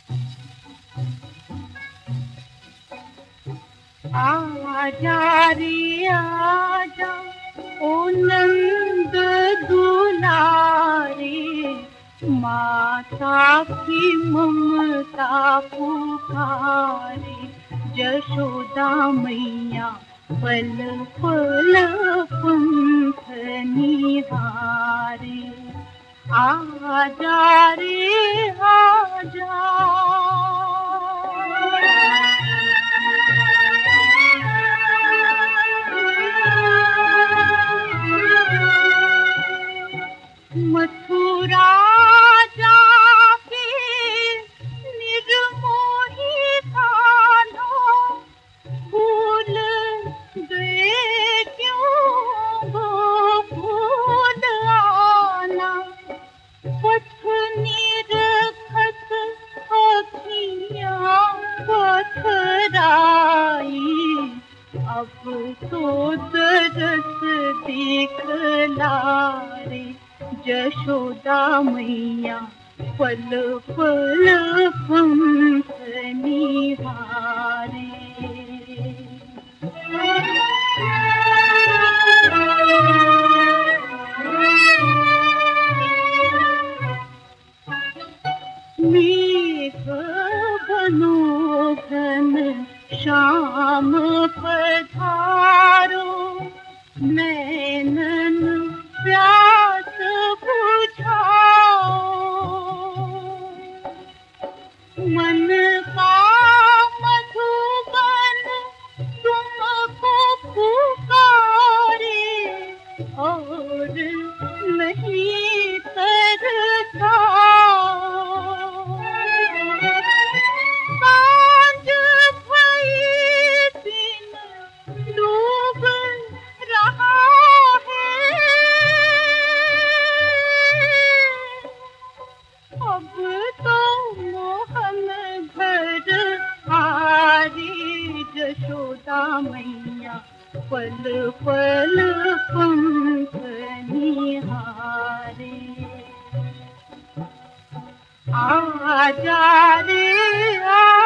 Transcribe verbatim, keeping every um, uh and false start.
आजा रे आजा ओ नंद दुलारे, माता की ममता पुकारे। यशोदा मैया पल पल पंख निहारे। आजा रे आजा। मथुरा जाके निर्मोही कान्हा, भूल गए क्यों गोकुल आना। पथ निरखत अखियाँ पथराई, अब तो दरस दिखलारे। यशोदा मैया पल पल पंख निहारे। मेघ बनो घन श्याम पधारो, नैनन प्यास बुझाओ। मन का मधुबन तुमको पुकारे, और नहीं तरसाओ। सांझ भई दिन डूब रहा है, अब तो मोहन घर आरी। यशोदा मैया पल पल पंख निहारे। आजा रे आ